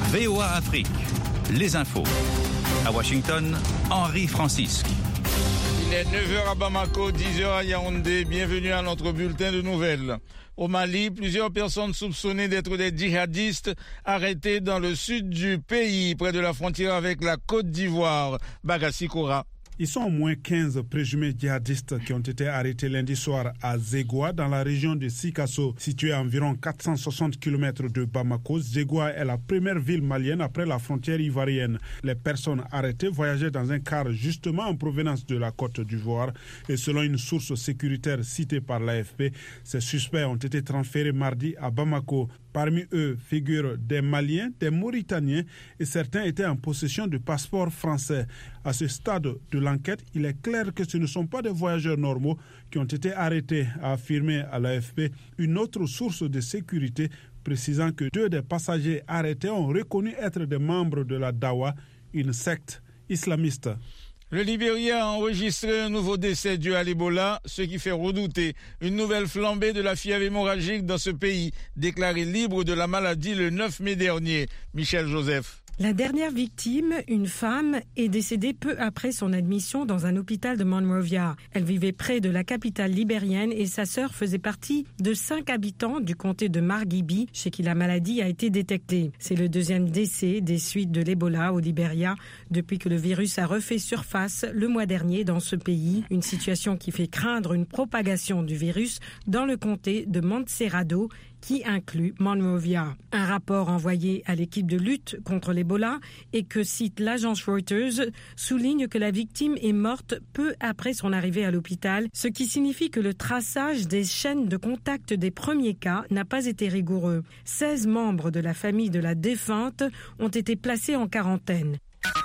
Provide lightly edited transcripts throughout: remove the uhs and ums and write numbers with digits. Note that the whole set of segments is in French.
VOA Afrique, les infos. À Washington, Henri Francisque. Il est 9h à Bamako, 10h à Yaoundé. Bienvenue à notre bulletin de nouvelles. Au Mali, plusieurs personnes soupçonnées d'être des djihadistes arrêtées dans le sud du pays, près de la frontière avec la Côte d'Ivoire. Bagassi Koura. Ils sont au moins 15 présumés djihadistes qui ont été arrêtés lundi soir à Zégoua, dans la région de Sikasso, située à environ 460 km de Bamako. Zégoua est la première ville malienne après la frontière ivoirienne. Les personnes arrêtées voyageaient dans un car justement en provenance de la Côte d'Ivoire. Et selon une source sécuritaire citée par l'AFP, ces suspects ont été transférés mardi à Bamako. Parmi eux figurent des Maliens, des Mauritaniens et certains étaient en possession de passeports français. À ce stade de l'enquête, il est clair que ce ne sont pas des voyageurs normaux qui ont été arrêtés, a affirmé à l'AFP une autre source de sécurité, précisant que 2 des passagers arrêtés ont reconnu être des membres de la Dawa, une secte islamiste. Le Libéria a enregistré un nouveau décès dû à l'Ebola, ce qui fait redouter une nouvelle flambée de la fièvre hémorragique dans ce pays, déclaré libre de la maladie le 9 mai dernier. Michel Joseph. La dernière victime, une femme, est décédée peu après son admission dans un hôpital de Monrovia. Elle vivait près de la capitale libérienne et sa sœur faisait partie de 5 habitants du comté de Margibi, chez qui la maladie a été détectée. C'est le deuxième décès des suites de l'Ebola au Libéria depuis que le virus a refait surface le mois dernier dans ce pays. Une situation qui fait craindre une propagation du virus dans le comté de Montserrado, qui inclut Monrovia. Un rapport envoyé à l'équipe de lutte contre l'Ebola et que cite l'agence Reuters souligne que la victime est morte peu après son arrivée à l'hôpital, ce qui signifie que le traçage des chaînes de contact des premiers cas n'a pas été rigoureux. 16 membres de la famille de la défunte ont été placés en quarantaine.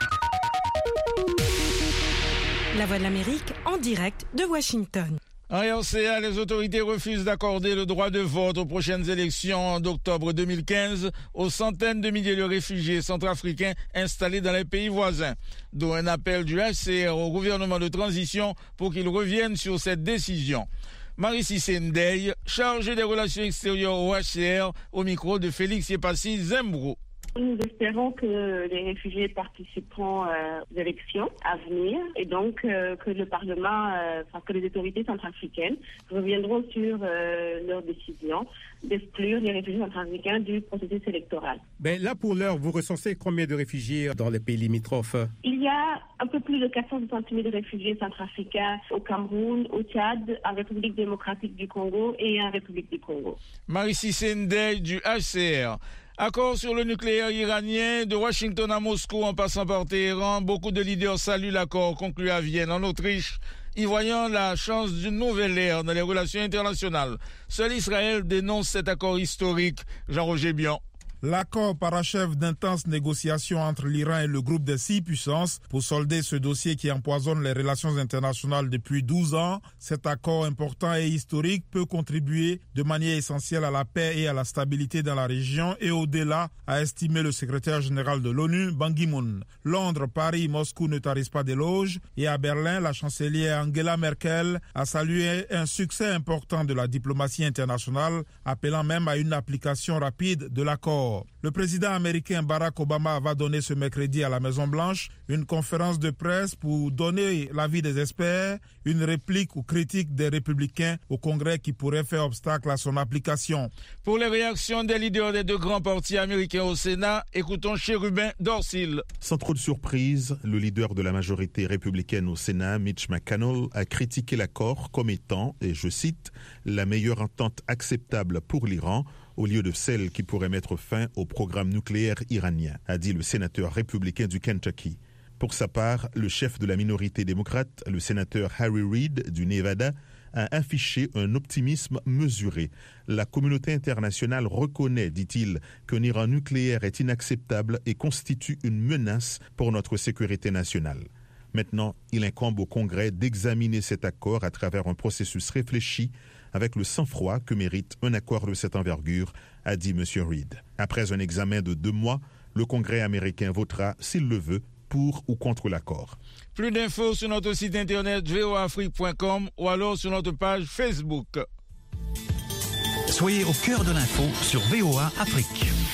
La Voix de l'Amérique en direct de Washington. En RCA, les autorités refusent d'accorder le droit de vote aux prochaines élections d'octobre 2015 aux centaines de milliers de réfugiés centrafricains installés dans les pays voisins. D'où un appel du HCR au gouvernement de transition pour qu'il revienne sur cette décision. Marie-Cissé Ndeye, chargée des relations extérieures au HCR, au micro de Félix Yepassi Zembro. Nous espérons que les réfugiés participeront aux élections à venir et donc que le Parlement, que les autorités centrafricaines reviendront sur leur décision d'exclure les réfugiés centrafricains du processus électoral. Là, pour l'heure, vous recensez combien de réfugiés dans les pays limitrophes? Il y a un peu plus de 460 000 réfugiés centrafricains au Cameroun, au Tchad, en République démocratique du Congo et en République du Congo. Marie-Cissé Ndeye du HCR. Accord sur le nucléaire iranien, de Washington à Moscou en passant par Téhéran, beaucoup de leaders saluent l'accord conclu à Vienne en Autriche, y voyant la chance d'une nouvelle ère dans les relations internationales. Seul Israël dénonce cet accord historique. Jean-Roger Bion. L'accord parachève d'intenses négociations entre l'Iran et le groupe des 6 puissances pour solder ce dossier qui empoisonne les relations internationales depuis 12 ans. Cet accord important et historique peut contribuer de manière essentielle à la paix et à la stabilité dans la région et au-delà, a estimé le secrétaire général de l'ONU, Ban Ki-moon. Londres, Paris, Moscou ne tarissent pas d'éloges et à Berlin, la chancelière Angela Merkel a salué un succès important de la diplomatie internationale, appelant même à une application rapide de l'accord. Le président américain Barack Obama va donner ce mercredi à la Maison-Blanche une conférence de presse pour donner l'avis des experts, une réplique ou critique des républicains au Congrès qui pourrait faire obstacle à son application. Pour les réactions des leaders des 2 grands partis américains au Sénat, écoutons Chérubin Dorsil. Sans trop de surprise, le leader de la majorité républicaine au Sénat, Mitch McConnell, a critiqué l'accord comme étant, et je cite, la meilleure entente acceptable pour l'Iran, au lieu de celle qui pourrait mettre fin au programme nucléaire iranien, a dit le sénateur républicain du Kentucky. Pour sa part, le chef de la minorité démocrate, le sénateur Harry Reid du Nevada, a affiché un optimisme mesuré. La communauté internationale reconnaît, dit-il, qu'un Iran nucléaire est inacceptable et constitue une menace pour notre sécurité nationale. Maintenant, il incombe au Congrès d'examiner cet accord à travers un processus réfléchi avec le sang-froid que mérite un accord de cette envergure, a dit M. Reid. Après un examen de 2 mois, le Congrès américain votera, s'il le veut, pour ou contre l'accord. Plus d'infos sur notre site internet voafrique.com ou alors sur notre page Facebook. Soyez au cœur de l'info sur VOA Afrique.